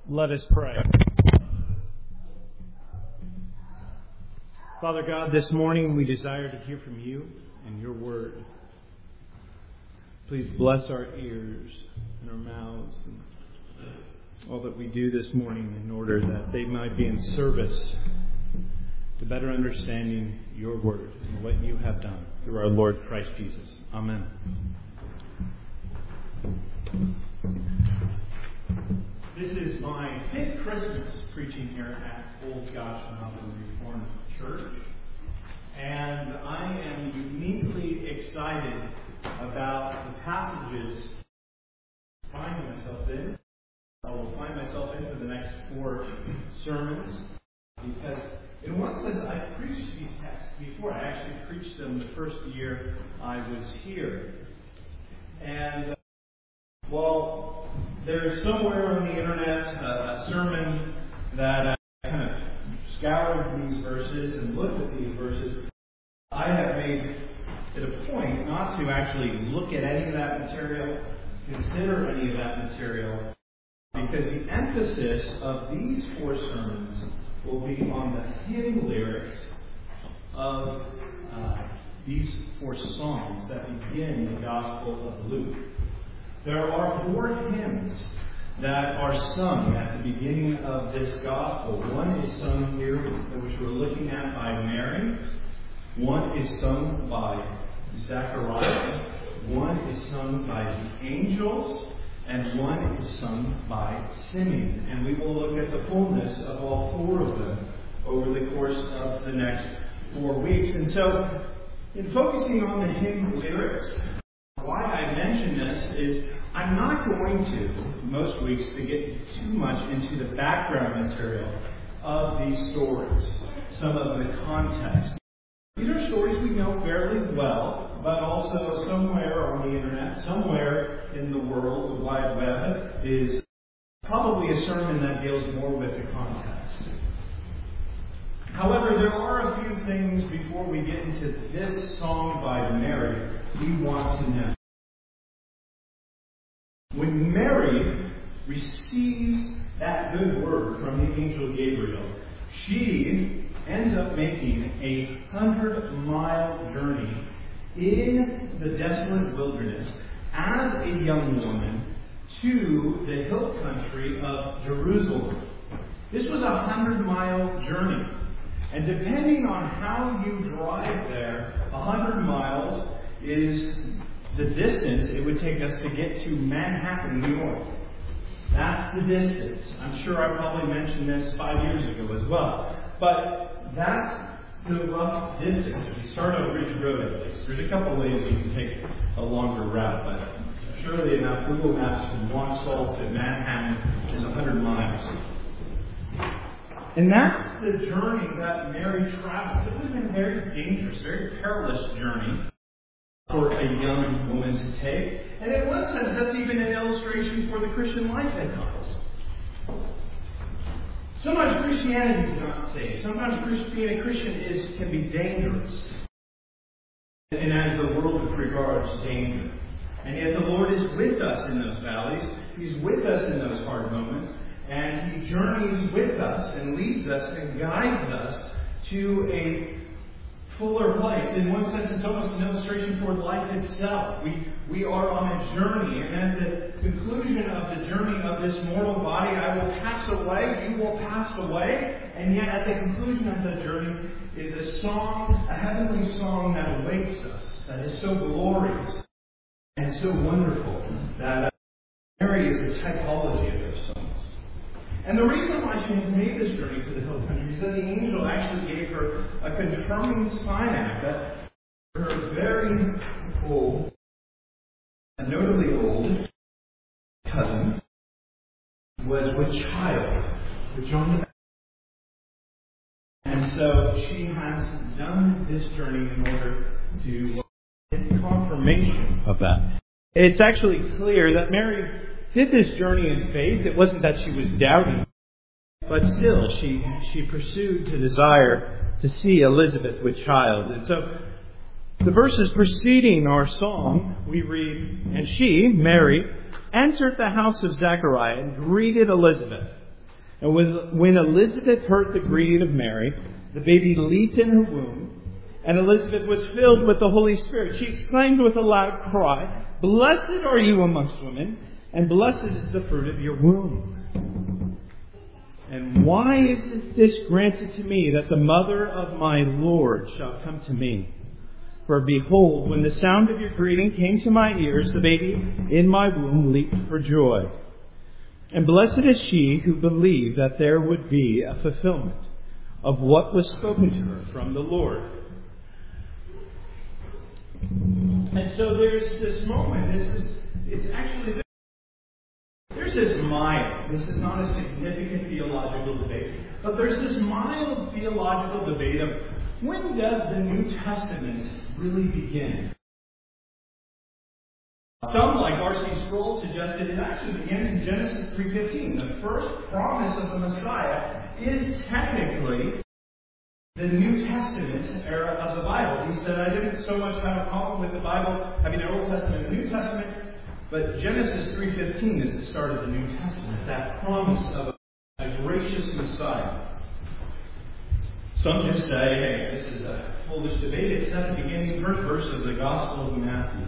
Let us pray. Father God, this morning we desire to hear from you and your word. Please bless our ears and our mouths and all that we do this morning in order that they might be in service to better understanding your word and what you have done through our Lord Christ Jesus. Amen. This is my fifth Christmas preaching here at Old Gosh Mountain Reformed Church, and I am uniquely excited about the passages I will find myself in for the next 4 sermons, because in one sense I've preached these texts before. I actually preached them the first year I was here. And well, there's somewhere on the internet a sermon that kind of scoured these verses and looked at these verses. I have made it a point not to actually look at any of that material, consider any of that material, because the emphasis of these 4 sermons will be on the hymn lyrics of these 4 songs that begin the Gospel of Luke. There are 4 hymns that are sung at the beginning of this Gospel. One is sung here, which we're looking at, by Mary. One is sung by Zechariah. One is sung by the angels. And one is sung by Simeon. And we will look at the fullness of all 4 of them over the course of the next 4 weeks. And so, in focusing on the hymn lyrics, why I mention this is I'm not going to, most weeks, to get too much into the background material of these stories, some of the context. These are stories we know fairly well, but also somewhere on the internet, somewhere in the world, the wide web, is probably a sermon that deals more with the context. However, there are a few things before we get into this song by Mary we want to know. When Mary receives that good word from the angel Gabriel, she ends up making a 100-mile journey in the desolate wilderness as a young woman to the hill country of Jerusalem. This was a 100-mile journey. And depending on how you drive there, 100 miles is the distance it would take us to get to Manhattan, New York. That's the distance. I'm sure I probably mentioned this 5 years ago as well. But that's the rough distance. If you start on Ridge Road at least. There's a couple ways you can take a longer route, but surely enough, Google Maps from Waxhaw to Manhattan is 100 miles. And that's the journey that Mary travels. It would have been a very dangerous, very perilous journey for a young woman to take. And in one sense, that's even an illustration for the Christian life at times. Sometimes Christianity is not safe. Sometimes being a Christian can be dangerous. And as the world regards danger. And yet the Lord is with us in those valleys. He's with us in those hard moments. And He journeys with us and leads us and guides us to a fuller place. In one sense, it's almost an illustration for life itself. We are on a journey, and at the conclusion of the journey of this mortal body, I will pass away, you will pass away, and yet at the conclusion of the journey is a song, a heavenly song that awaits us, that is so glorious and so wonderful that Mary is a typology of those songs. And the reason why she has made this journey to the hill country is that the angel actually gave her a confirming sign act that her very old, and notably old, cousin was with child, with John the Baptist. And so she has done this journey in order to get confirmation of that. It's actually clear that Mary did this journey in faith. It wasn't that she was doubting, but still she pursued to desire to see Elizabeth with child. And so the verses preceding our song, we read, "And she, Mary, entered the house of Zechariah and greeted Elizabeth. And when Elizabeth heard the greeting of Mary, the baby leaped in her womb, and Elizabeth was filled with the Holy Spirit. She exclaimed with a loud cry, "Blessed are you amongst women, and blessed is the fruit of your womb. And why is this granted to me, that the mother of my Lord shall come to me? For behold, when the sound of your greeting came to my ears, the baby in my womb leaped for joy. And blessed is she who believed that there would be a fulfillment of what was spoken to her from the Lord." And so there's this moment. There's this mild. This is not a significant theological debate, but there's this mild theological debate of when does the New Testament really begin? Some, like R.C. Sproul, suggested it actually begins in Genesis 3:15. The first promise of the Messiah is technically the New Testament era of the Bible. He said, I didn't so much have a problem with the Bible having an Old Testament and New Testament, but Genesis 3:15 is the start of the New Testament, that promise of a gracious Messiah. Some just say, hey, this is a foolish debate. It's at the beginning first verse of the Gospel of Matthew.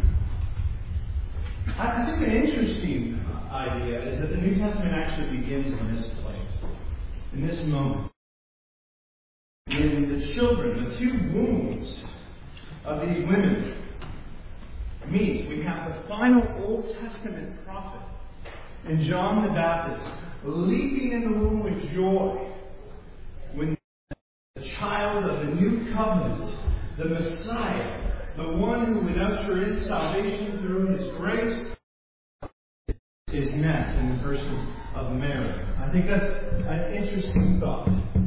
I think an interesting idea is that the New Testament actually begins in this place, in this moment. In the children, the two wombs of these women meet. We have the final Old Testament prophet in John the Baptist leaping in the womb with joy when the child of the new covenant, the Messiah, the one who would usher in salvation through His grace, is met in the person of Mary. I think that's an interesting thought.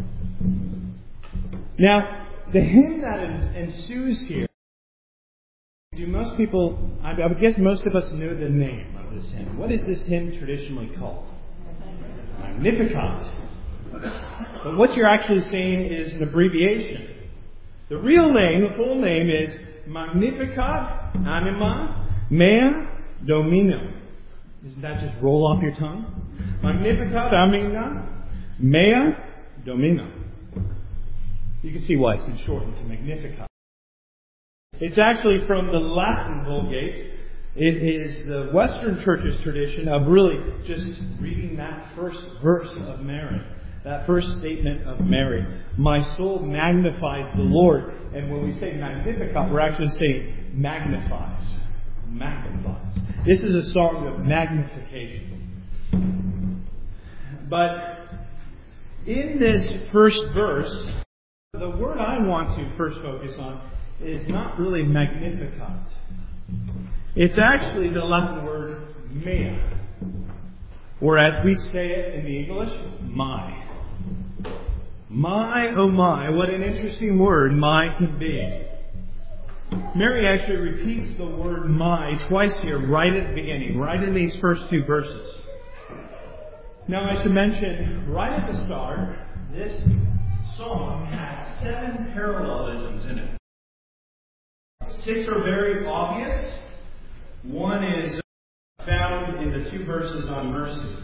Now, the hymn that ensues here, do most people, I would guess most of us know the name of this hymn. What is this hymn traditionally called? Magnificat. But what you're actually saying is an abbreviation. The real name, the full name is Magnificat Anima Mea Domino. Doesn't that just roll off your tongue? Magnificat Anima Mea Domino. You can see why it's been shortened to Magnificat. It's actually from the Latin Vulgate. It is the Western Church's tradition of really just reading that first verse of Mary, that first statement of Mary. My soul magnifies the Lord. And when we say Magnificat, we're actually saying magnifies. Magnifies. This is a song of magnification. But in this first verse, the word I want to first focus on is not really Magnificat. It's actually the Latin word mea, or as we say it in the English, my. My, oh my, what an interesting word my can be. Mary actually repeats the word my twice here, right at the beginning, right in these first two verses. Now I should mention, right at the start, this song has 7 parallelisms in it. 6 are very obvious. One is found in the 2 verses on mercy.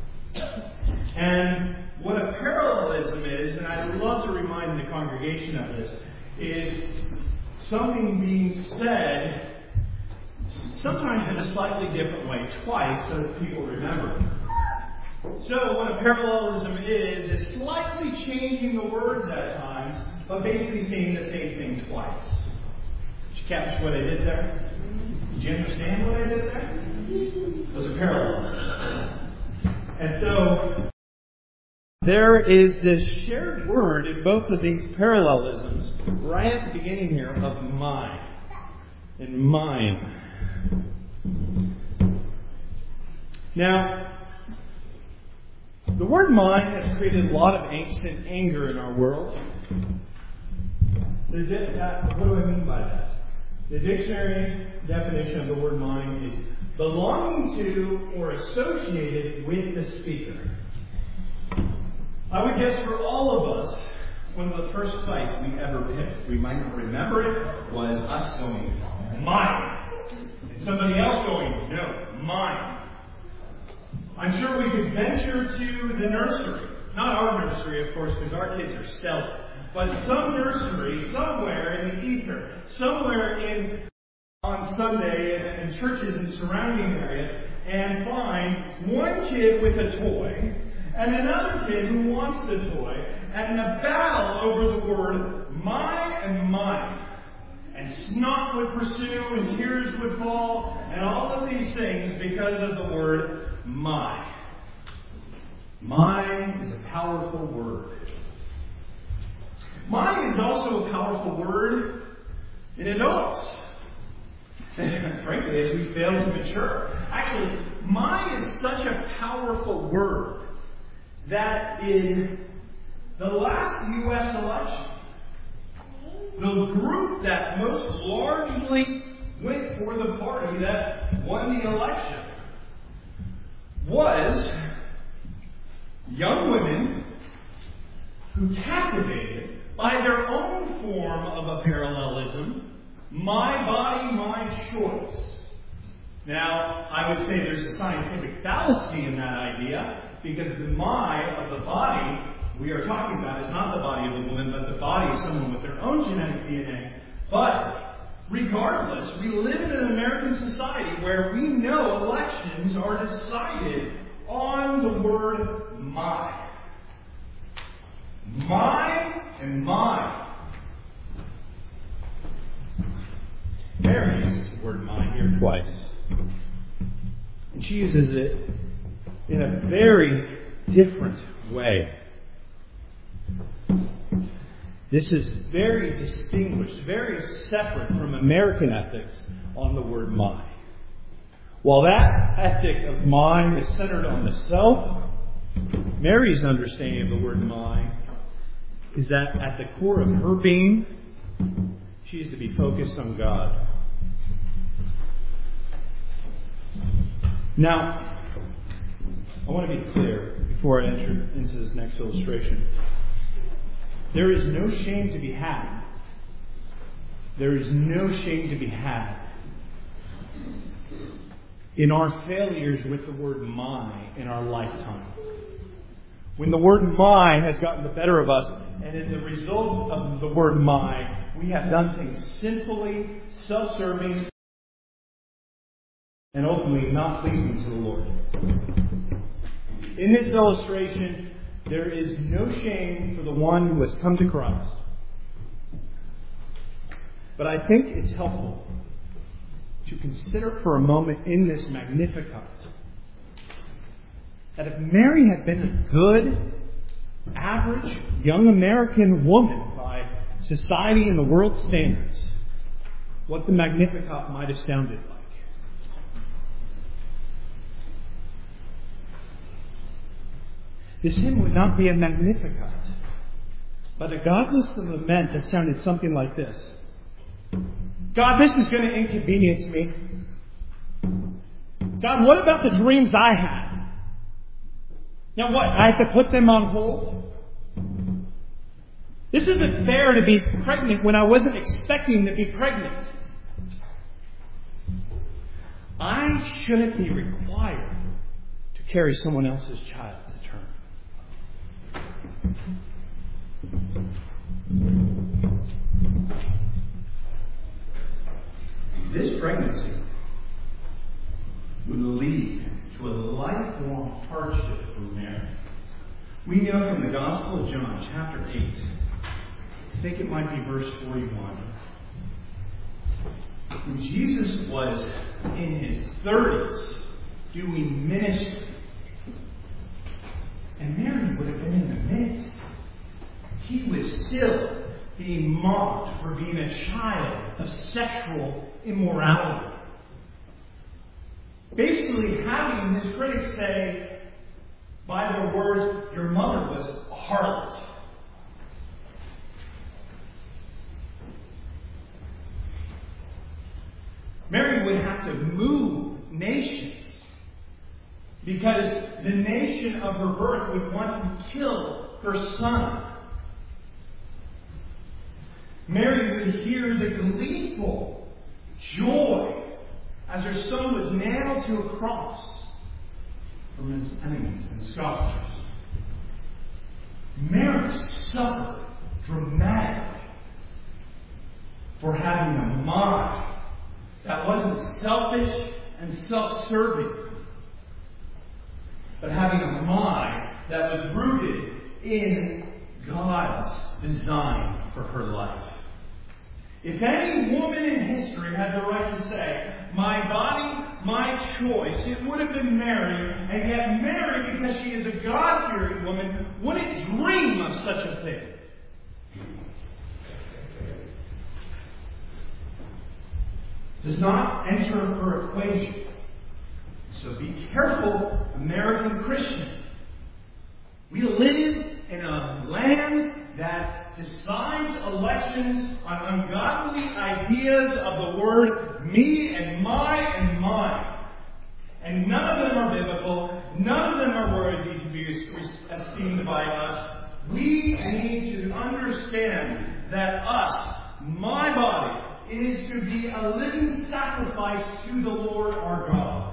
And what a parallelism is, and I'd love to remind the congregation of this, is something being said sometimes in a slightly different way, twice, so that people remember. So what a parallelism is slightly changing the words at times, but basically saying the same thing twice. Did you catch what I did there? Did you understand what I did there? It was a parallelism. And so there is this shared word in both of these parallelisms right at the beginning here of mine. And mine. Now, the word mine has created a lot of angst and anger in our world. What do I mean by that? The dictionary definition of the word mine is belonging to or associated with the speaker. I would guess for all of us, one of the first fights we ever picked, we might remember it, was us going, mine. And somebody else going, no, mine. I'm sure we could venture to the nursery not our nursery, of course, because our kids are stellar, but some nursery somewhere in the ether, somewhere on Sunday in churches and surrounding areas, and find one kid with a toy and another kid who wants the toy, and a battle over the word mine and mine. And snot would pursue, and tears would fall, and all of these things because of the word mine. Mine is a powerful word. Mine is also a powerful word in adults. Frankly, as we fail to mature. Actually, mine is such a powerful word that in the last U.S. election, the group that most largely went for the party that won the election was young women who captivated by their own form of a parallelism, my body, my choice. Now, I would say there's a scientific fallacy in that idea, because the my of the body we are talking about is not the body of a woman, but the body of someone with their own genetic DNA. But regardless, we live in an American society where we know elections are decided on the word my. My and mine. Mary uses the word mine here twice. And she uses it in a very different way. This is very distinguished, very separate from American ethics on the word mine. While that ethic of mine is centered on the self, Mary's understanding of the word mine is that at the core of her being, she is to be focused on God. Now, I want to be clear before I enter into this next illustration. There is no shame to be had. There is no shame to be had in our failures with the word my in our lifetime. When the word my has gotten the better of us, and as a result of the word my, we have done things sinfully, self-serving, and ultimately not pleasing to the Lord. In this illustration, there is no shame for the one who has come to Christ. But I think it's helpful to consider for a moment in this Magnificat that if Mary had been a good, average, young American woman by society and the world's standards, what the Magnificat might have sounded like. This hymn would not be a Magnificat, but a godless lament that sounded something like this. God, this is going to inconvenience me. God, what about the dreams I had? Now what, I have to put them on hold? This isn't fair to be pregnant when I wasn't expecting to be pregnant. I shouldn't be required to carry someone else's child to term. This pregnancy would lead to a lifelong hardship for Mary. We know from the Gospel of John, chapter 8, I think it might be verse 41, when Jesus was in his 30s doing ministry, and Mary would have been in the midst. He was still being mocked for being a child of sexual immorality. Basically having his critics say, by their words, your mother was a harlot. Mary would have to move nations because the nation of her birth would want to kill her son. Mary would hear the gleeful joy as her son was nailed to a cross from his enemies and scoffers. suffered dramatically for having a mind that wasn't selfish and self-serving, but having a mind that was rooted in God's design for her life. If any woman in history had the right to say, my body, my choice, it would have been Mary, and yet Mary, because she is a God-fearing woman, wouldn't dream of such a thing. Does not enter her equation. So be careful, American Christian. We live in a land that decides elections on ungodly ideas of the word me and my and mine. And none of them are biblical. None of them are worthy to be esteemed by us. We need to understand that us, my body, is to be a living sacrifice to the Lord our God.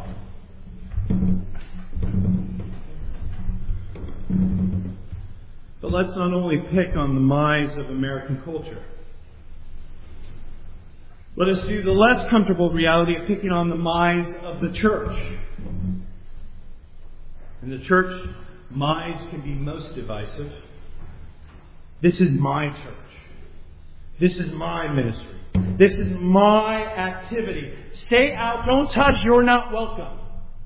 But let's not only pick on the minds of American culture. Let us do the less comfortable reality of picking on the minds of the church. In the church, minds can be most divisive. This is my church. This is my ministry. This is my activity. Stay out, don't touch, you're not welcome.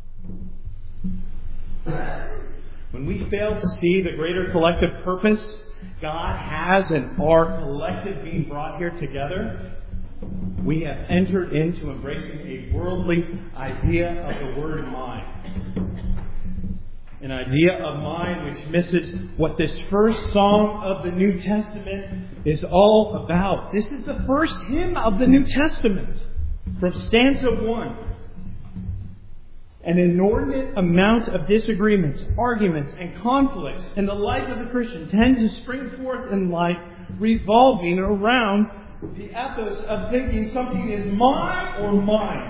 When we fail to see the greater collective purpose God has in our collective being brought here together, we have entered into embracing a worldly idea of the word mine. An idea of mine which misses what this first song of the New Testament is all about. This is the first hymn of the New Testament, from stanza 1. An inordinate amount of disagreements, arguments, and conflicts in the life of the Christian tend to spring forth in life revolving around the ethos of thinking something is mine or mine.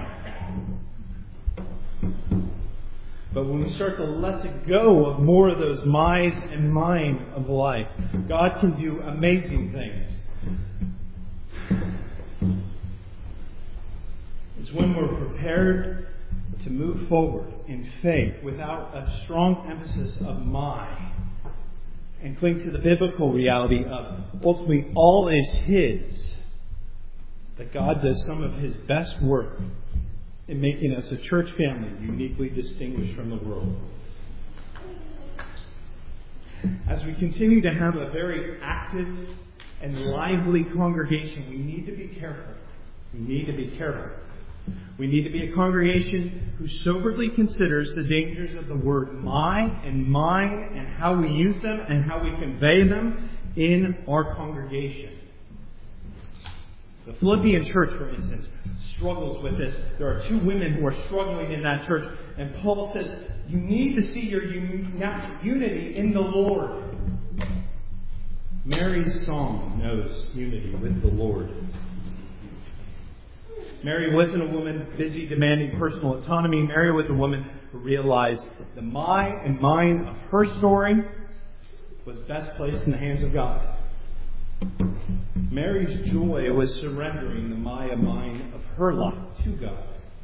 But when we start to let go of more of those my's and mine of life, God can do amazing things. It's when we're prepared to move forward in faith without a strong emphasis of mine and cling to the biblical reality of ultimately all is His, that God does some of His best work in making us a church family uniquely distinguished from the world. As we continue to have a very active and lively congregation, we need to be careful. We need to be careful. We need to be a congregation who soberly considers the dangers of the word my and mine and how we use them and how we convey them in our congregation. The Philippian church, for instance, struggles with this. There are two women who are struggling in that church, and Paul says, you need to see your unity in the Lord. Mary's song knows unity with the Lord. Mary wasn't a woman busy demanding personal autonomy. Mary was a woman who realized that the my and mine of her story was best placed in the hands of God. Mary's joy was surrendering the my and mine of her life to God.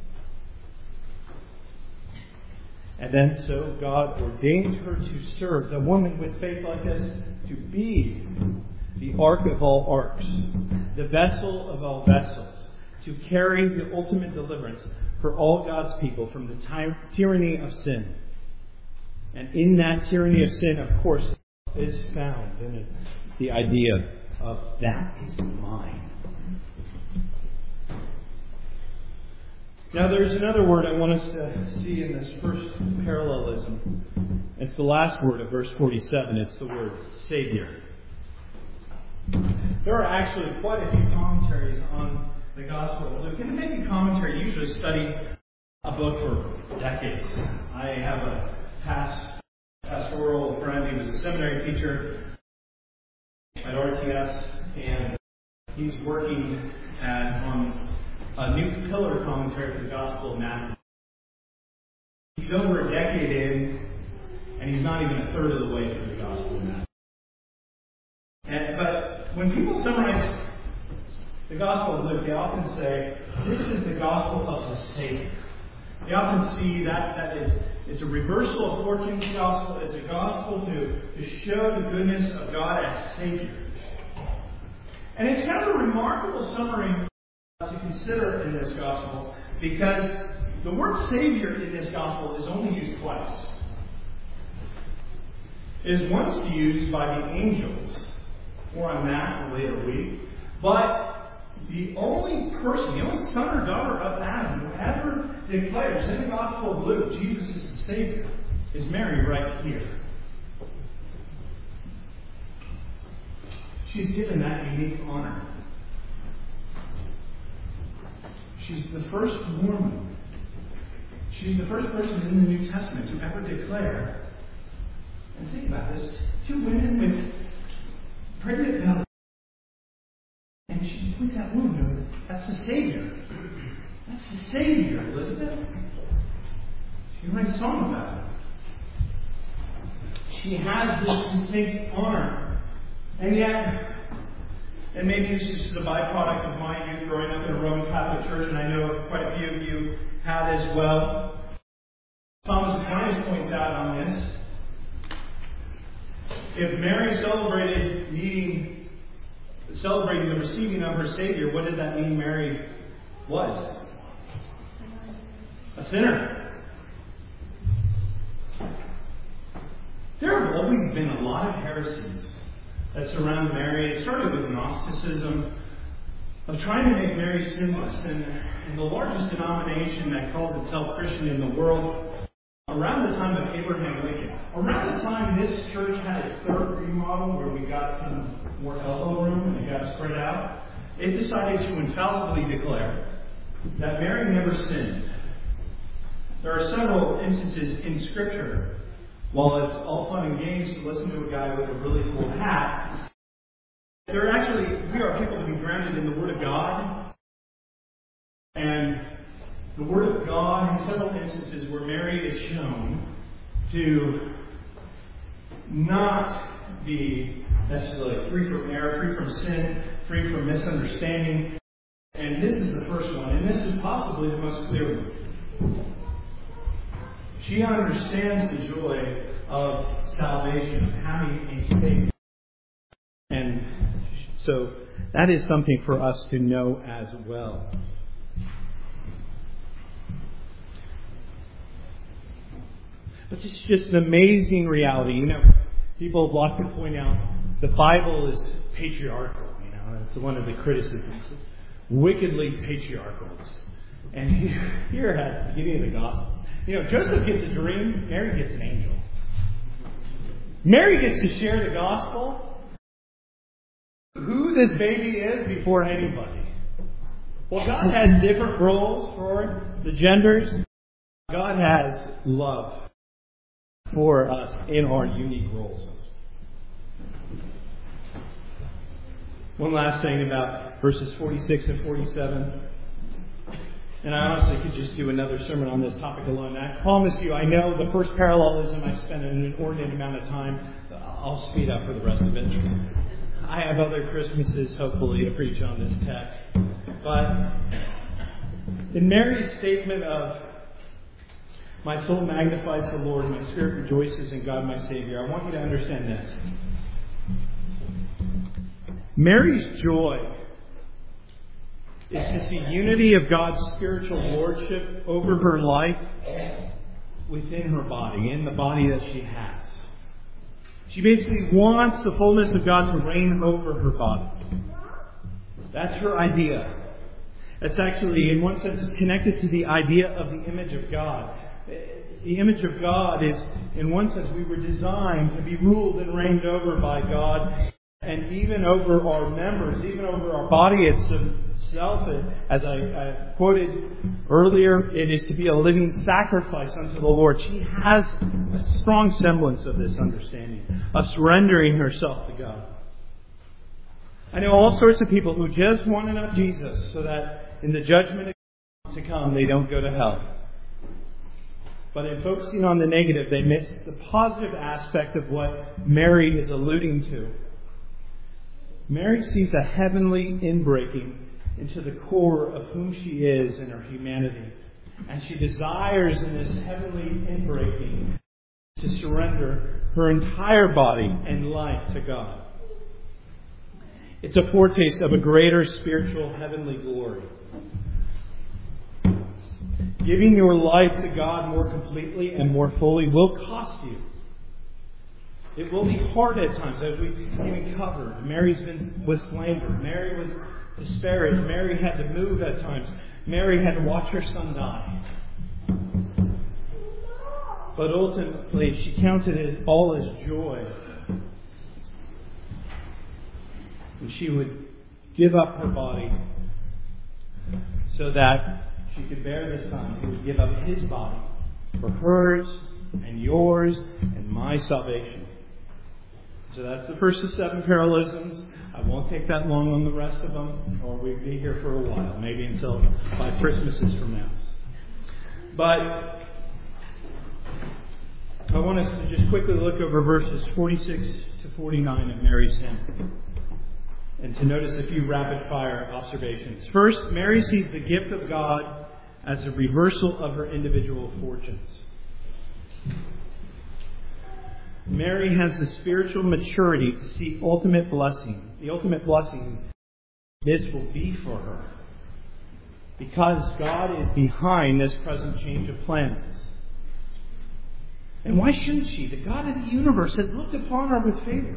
And then so God ordained her to serve, the woman with faith like this, to be the ark of all arks, the vessel of all vessels, to carry the ultimate deliverance for all God's people from the tyranny of sin. And in that tyranny of sin, of course, is found in it the idea of that is mine. Now there's another word I want us to see in this first parallelism. It's the last word of verse 47. It's the word Savior. There are actually quite a few commentaries on the Gospel of Luke. And to make a commentary, you usually study a book for decades. I have a pastoral friend. He was a seminary teacher at RTS, and he's working on a new pillar commentary for the Gospel of Matthew. He's over a decade in, and he's not even a third of the way through the Gospel of Matthew. when people summarize the Gospel of Luke, they often say, this is the Gospel of the Savior. They often see that it's a reversal of fortune's gospel. It's a gospel to show the goodness of God as Savior. And it's kind of a remarkable summary to consider in this gospel, because the word Savior in this gospel is only used twice. It is once used by the angels, more on that in a later week, but the only person, the only son or daughter of Adam who ever declares in the Gospel of Luke Jesus is the Savior is Mary right here. She's given that unique honor. She's the first woman. She's the first person in the New Testament to ever declare, and think about this, 2 women with pregnant bellies. And she put that woman, that's the Savior. That's the Savior, Elizabeth. She can write a song about it. She has this distinct honor. And yet, and maybe this is a byproduct of my youth growing up in a Roman Catholic church, and I know quite a few of you had as well. Thomas Aquinas points out on this. If Mary celebrating the receiving of her Savior, what did that mean Mary was? A sinner. There have always been a lot of heresies that surround Mary. It started with Gnosticism, of trying to make Mary sinless. And the largest denomination that calls itself Christian in the world, around the time of Abraham Lincoln, around the time this church had its third remodel, where we got some more elbow room and it got spread out, it decided to infallibly declare that Mary never sinned. There are several instances in Scripture, while it's all fun and games to listen to a guy with a really cool hat, we are people to be grounded in the Word of God. And the Word of God, in several instances where Mary is shown to not be necessarily free from error, free from sin, free from misunderstanding. And this is the first one, and this is possibly the most clear one. She understands the joy of salvation, of having a Savior. And so that is something for us to know as well. But it's just an amazing reality. You know, people have often point out the Bible is patriarchal. You know, it's one of the criticisms. Wickedly patriarchal. And here at the beginning of the Gospel, you know, Joseph gets a dream, Mary gets an angel. Mary gets to share the Gospel, who this baby is, before anybody. Well, God has different roles for the genders. God has love for us in our unique roles. One last thing about verses 46 and 47. And I honestly could just do another sermon on this topic alone. I promise you, I know the first parallelism I've spent an inordinate amount of time. I'll speed up for the rest of it. I have other Christmases, hopefully, to preach on this text. But in Mary's statement of, "My soul magnifies the Lord, my spirit rejoices in God my Savior," I want you to understand this. Mary's joy is to see unity of God's spiritual lordship over her life within her body, in the body that she has. She basically wants the fullness of God to reign over her body. That's her idea. That's actually, in one sense, is connected to the idea of the image of God. The image of God is, in one sense, we were designed to be ruled and reigned over by God. And even over our members, even over our body itself, as I quoted earlier, it is to be a living sacrifice unto the Lord. She has a strong semblance of this understanding, of surrendering herself to God. I know all sorts of people who just want enough Jesus so that in the judgment to come, they don't go to hell. But in focusing on the negative, they miss the positive aspect of what Mary is alluding to. Mary sees a heavenly inbreaking into the core of whom she is in her humanity. And she desires in this heavenly inbreaking to surrender her entire body and life to God. It's a foretaste of a greater spiritual heavenly glory. Giving your life to God more completely and more fully will cost you. It will be hard at times, as we've even covered. Mary was slandered. Mary was disparaged. Mary had to move at times. Mary had to watch her son die. But ultimately, she counted it all as joy. And she would give up her body so that she could bear the Son who would give up his body for hers and yours and my salvation. So that's the first of 7 parallelisms. I won't take that long on the rest of them, or we'll be here for a while, maybe until 5 Christmases from now. But I want us to just quickly look over verses 46 to 49 of Mary's hymn, and to notice a few rapid-fire observations. First, Mary sees the gift of God as a reversal of her individual fortunes. Mary has the spiritual maturity to see ultimate blessing. The ultimate blessing this will be for her, because God is behind this present change of plans. And why shouldn't she? The God of the universe has looked upon her with favor.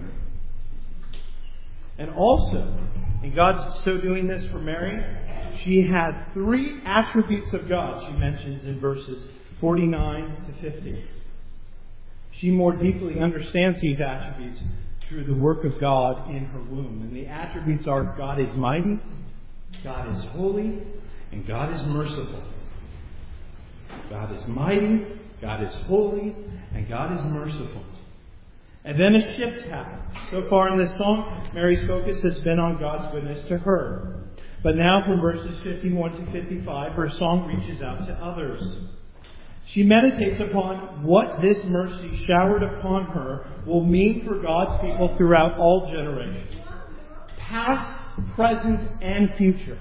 And also, in God's so doing this for Mary, she has 3 attributes of God she mentions in verses 49 to 50. She more deeply understands these attributes through the work of God in her womb. And the attributes are: God is mighty, God is holy, and God is merciful. God is mighty, God is holy, and God is merciful. And then a shift happens. So far in this song, Mary's focus has been on God's goodness to her. But now from verses 51 to 55, her song reaches out to others. She meditates upon what this mercy showered upon her will mean for God's people throughout all generations, past, present, and future.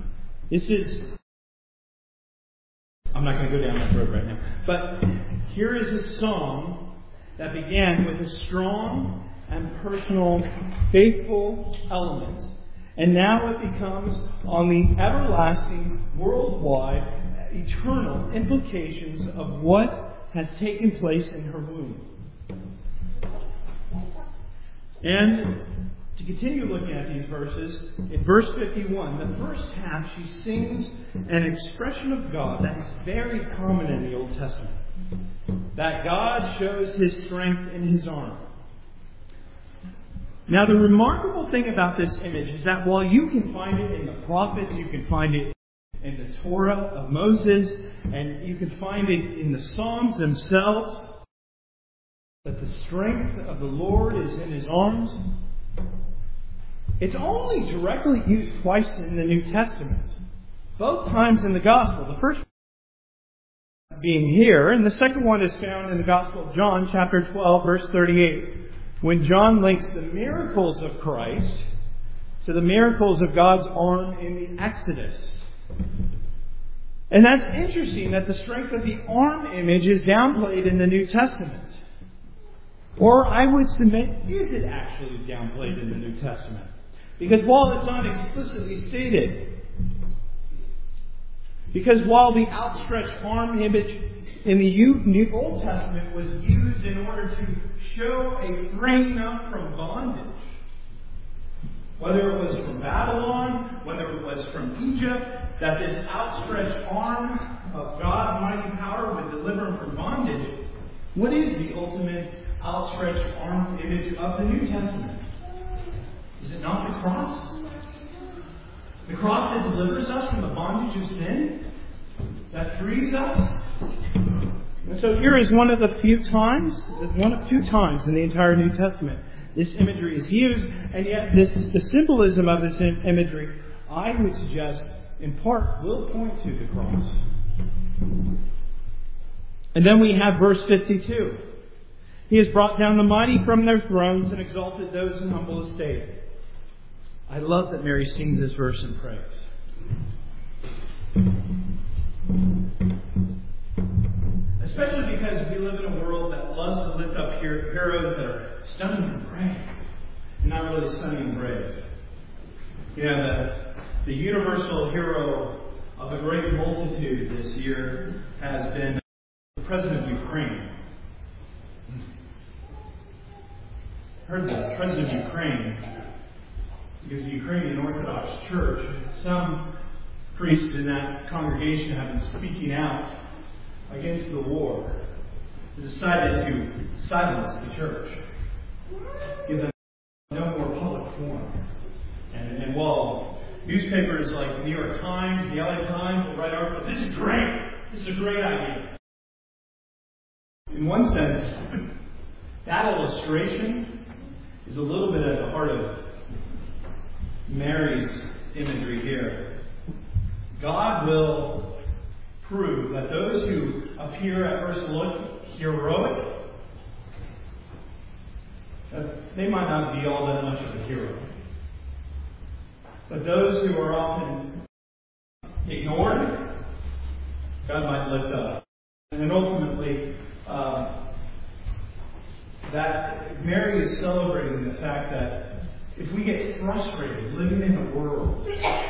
I'm not going to go down that road right now. But here is a song that began with a strong and personal, faithful element. And now it becomes on the everlasting, worldwide, eternal implications of what has taken place in her womb. And to continue looking at these verses, in verse 51, the first half, she sings an expression of God that is very common in the Old Testament. That God shows His strength in His arm. Now, the remarkable thing about this image is that while you can find it in the prophets, you can find it in the Torah of Moses, and you can find it in the Psalms themselves, that the strength of the Lord is in His arms, it's only directly used twice in the New Testament. Both times in the Gospel. The first being here, and the second one is found in the Gospel of John, chapter 12, verse 38, when John links the miracles of Christ to the miracles of God's arm in the Exodus. And that's interesting that the strength of the arm image is downplayed in the New Testament. Or I would submit, is it actually downplayed in the New Testament? Because while it's not explicitly stated, because while the outstretched arm image in the Old Testament was used in order to show a freeing up from bondage, whether it was from Babylon, whether it was from Egypt, that this outstretched arm of God's mighty power would deliver him from bondage, what is the ultimate outstretched arm image of the New Testament? Is it not the cross? The cross that delivers us from the bondage of sin? That frees us? And so here is one of two times in the entire New Testament this imagery is used, and yet the symbolism of this imagery, I would suggest, in part, will point to the cross. And then we have verse 52. He has brought down the mighty from their thrones and exalted those in humble estate. I love that Mary sings this verse in praise. Especially because we live in a world that loves to lift up heroes that are stunning and brave, and not really stunning and brave. You know, the universal hero of a great multitude this year has been the President of Ukraine. Heard the President of Ukraine, because the Ukrainian Orthodox Church, some priests in that congregation have been speaking out against the war, has decided to silence the church, give them no more public forum. And while newspapers like the New York Times, the LA Times will write articles, this is great, this is a great idea. In one sense, that illustration is a little bit at the heart of Mary's imagery here. God will prove that those who appear at first look heroic, they might not be all that much of a hero. But those who are often ignored, God might lift up. And ultimately, that Mary is celebrating the fact that if we get frustrated living in a world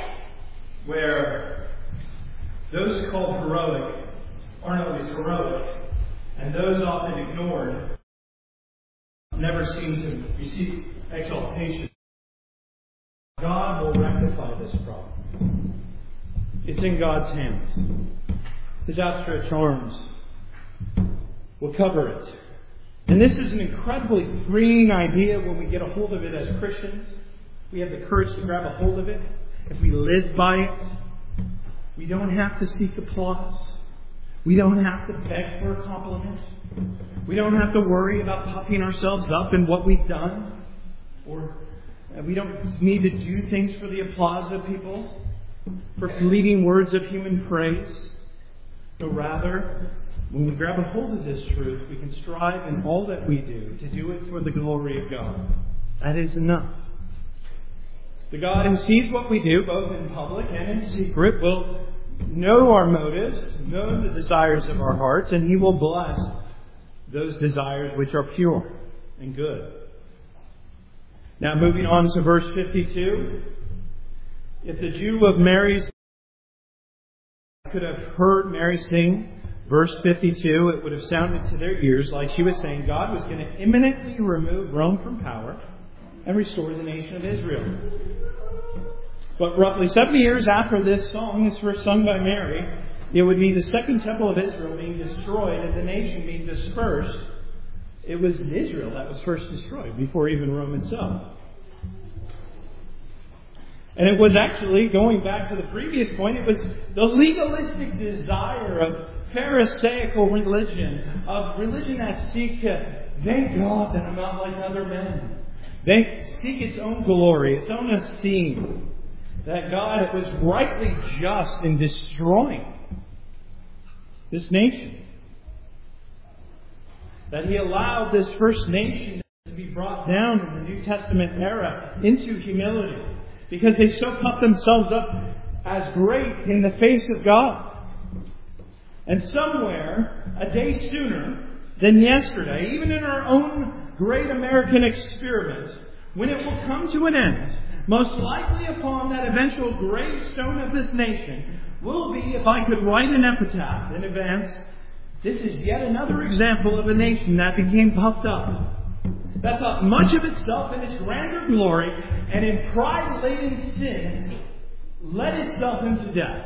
where those called heroic aren't always heroic, and those often ignored never seem to receive exaltation, God will rectify this problem. It's in God's hands. His outstretched arms will cover it. And this is an incredibly freeing idea when we get a hold of it as Christians. We have the courage to grab a hold of it. If we live by it, we don't have to seek applause. We don't have to beg for a compliment. We don't have to worry about puffing ourselves up in what we've done. Or we don't need to do things for the applause of people, for fleeting words of human praise. But rather, when we grab a hold of this truth, we can strive in all that we do to do it for the glory of God. That is enough. The God who sees what we do, both in public and in secret, will know our motives, know the desires of our hearts, and He will bless those desires which are pure and good. Now, moving on to verse 52. If the Jew of Mary's could have heard Mary sing verse 52, it would have sounded to their ears like she was saying God was going to imminently remove Rome from power and restore the nation of Israel. But roughly 70 years after this song is first sung by Mary, it would be the second temple of Israel being destroyed and the nation being dispersed. It was Israel that was first destroyed before even Rome itself. And it was actually, going back to the previous point, it was the legalistic desire of Pharisaical religion, of religion that seek to thank God that I'm not like other men. They seek its own glory, its own esteem. That God was rightly just in destroying this nation. That He allowed this first nation to be brought down in the New Testament era into humility. Because they so puffed themselves up as great in the face of God. And somewhere, a day sooner than yesterday, even in our own great American experiment, when it will come to an end, most likely upon that eventual gravestone of this nation, will be, if I could write an epitaph in advance, this is yet another example of a nation that became puffed up, that thought much of itself in its grandeur glory, and in pride-laden sin, led itself into death.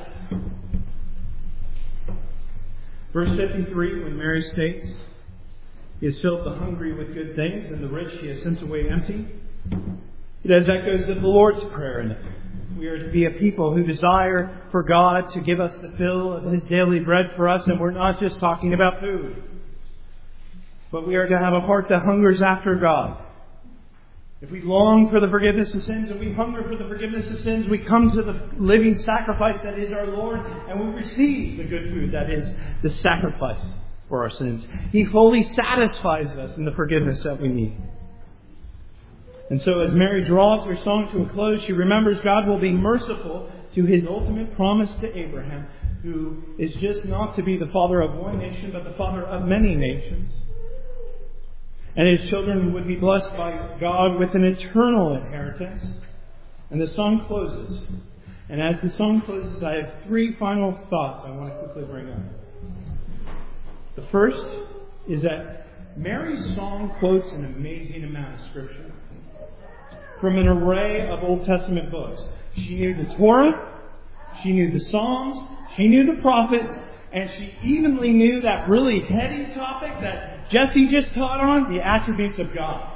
Verse 53, when Mary states, He has filled the hungry with good things, and the rich He has sent away empty, it has echoes of the Lord's Prayer in it. We are to be a people who desire for God to give us the fill of His daily bread for us, and we're not just talking about food. But we are to have a heart that hungers after God. If we long for the forgiveness of sins and we hunger for the forgiveness of sins, we come to the living sacrifice that is our Lord, and we receive the good food that is the sacrifice for our sins. He fully satisfies us in the forgiveness that we need. And so as Mary draws her song to a close, she remembers God will be merciful to His ultimate promise to Abraham, who is just not to be the father of one nation, but the father of many nations. And his children would be blessed by God with an eternal inheritance. And the song closes. And as the song closes, I have three final thoughts I want to quickly bring up. The first is that Mary's song quotes an amazing amount of Scripture from an array of Old Testament books. She knew the Torah, she knew the Psalms, she knew the prophets, and she evenly knew that really heady topic that Jesse just taught on, the attributes of God.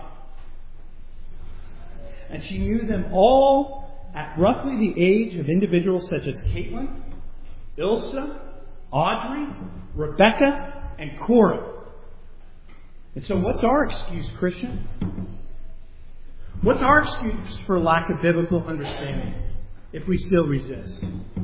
And she knew them all at roughly the age of individuals such as Caitlin, Ilsa, Audrey, Rebecca, and Cora. And so what's our excuse, Christian? What's our excuse for lack of biblical understanding if we still resist?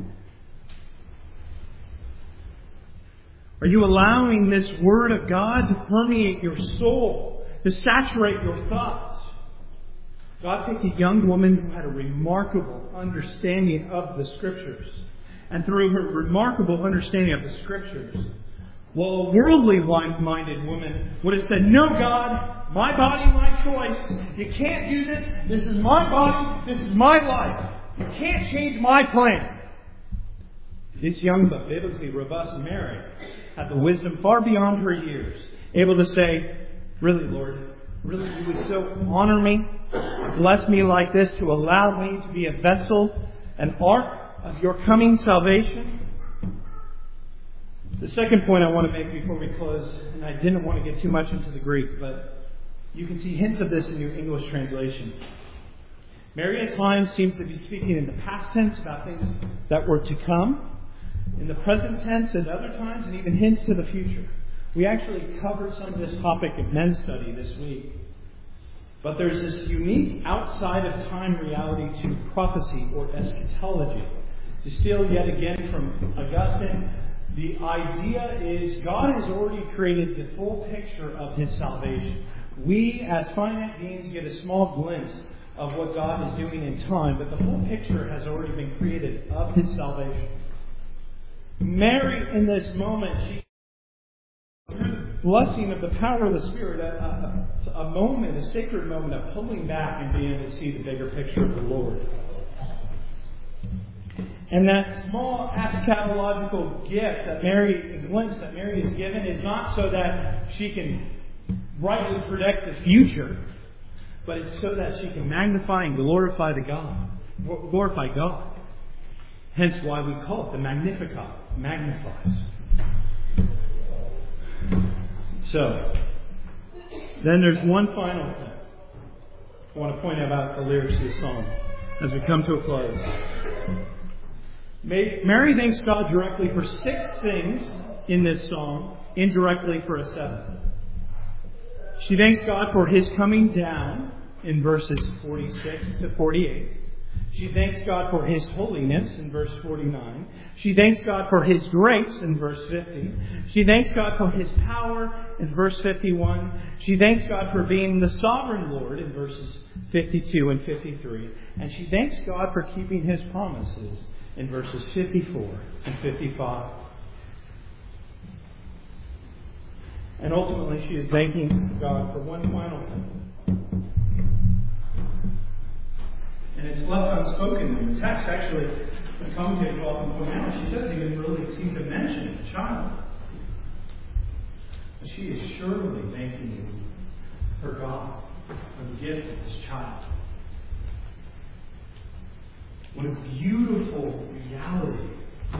Are you allowing this Word of God to permeate your soul, to saturate your thoughts? God picked a young woman who had a remarkable understanding of the Scriptures. And through her remarkable understanding of the Scriptures, while a worldly minded woman would have said, "No, God, my body, my choice. You can't do this. This is my body. This is my life. You can't change my plan." This young but biblically robust Mary had the wisdom far beyond her years, able to say, "Really, Lord, really you would so honor me, bless me like this to allow me to be a vessel, an ark of your coming salvation?" The second point I want to make before we close, and I didn't want to get too much into the Greek, but you can see hints of this in your English translation. Mary at times seems to be speaking in the past tense about things that were to come, in the present tense at other times, and even hints to the future. We actually covered some of this topic in men's study this week. But there's this unique outside of time reality to prophecy or eschatology. To steal yet again from Augustine, the idea is God has already created the full picture of His salvation. We, as finite beings, get a small glimpse of what God is doing in time, but the full picture has already been created of His salvation. Mary, in this moment, she, through the blessing of the power of the Spirit, a moment, a sacred moment of pulling back and being able to see the bigger picture of the Lord. And that small eschatological gift that Mary, a glimpse that Mary is given, is not so that she can rightly predict the future, but it's so that she can magnify and glorify God. Hence why we call it the Magnificat, magnifies. So, then there's one final thing I want to point out about the lyrics of the song as we come to a close. Mary thanks God directly for 6 things in this song, indirectly for a 7th. She thanks God for His coming down in verses 46 to 48. She thanks God for His holiness in verse 49. She thanks God for His grace in verse 50. She thanks God for His power in verse 51. She thanks God for being the sovereign Lord in verses 52 and 53. And she thanks God for keeping His promises in verses 54 and 55. And ultimately she is thanking God for one final thing. And it's left unspoken in the text. Actually, the commentators often point out she doesn't even really seem to mention the child. But she is surely thanking her God for the gift of this child. What a beautiful reality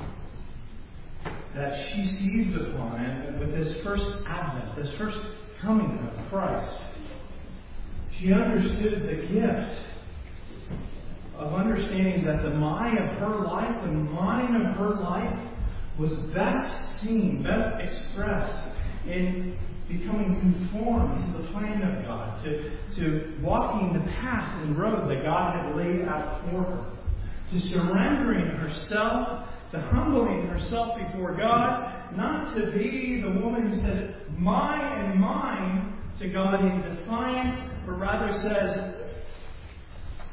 that she seized upon and with this first advent, this first coming of Christ. She understood the gift of understanding that the mine of her life, the mine of her life, was best seen, best expressed in becoming conformed to the plan of God, to walking the path and road that God had laid out for her, to surrendering herself, to humbling herself before God, not to be the woman who says, "mine and mine," to God in defiance, but rather says,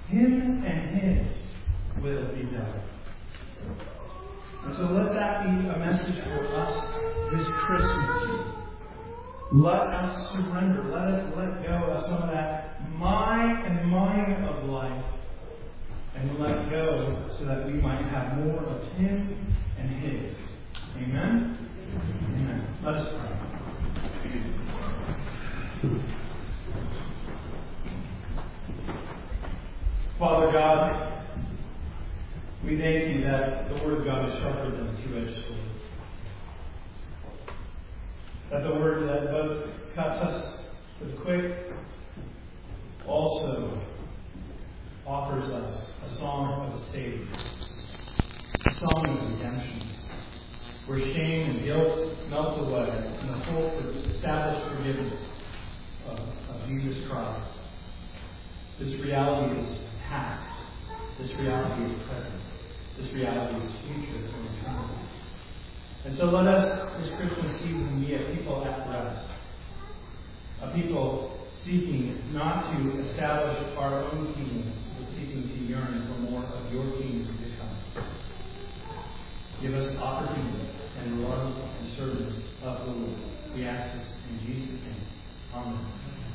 Him and His will be done. And so let that be a message for us this Christmas. Let us surrender. Let us let go of some of that mine of life and let go so that we might have more of Him and His. Amen? Amen. Let us pray. Father God, we thank You that the Word of God is sharper than a two-edged sword. That the Word that both cuts us to the quick also offers us a song of a Savior, a song of redemption, where shame and guilt melt away in the hope of established forgiveness of Jesus Christ. This reality is past. This reality is present. This reality is future and eternal. And so let us, this Christmas season, be a people at rest. A people seeking not to establish our own kingdoms, but seeking to yearn for more of Your kingdom to come. Give us opportunities and love and service of the Lord. We ask this in Jesus' name. Amen.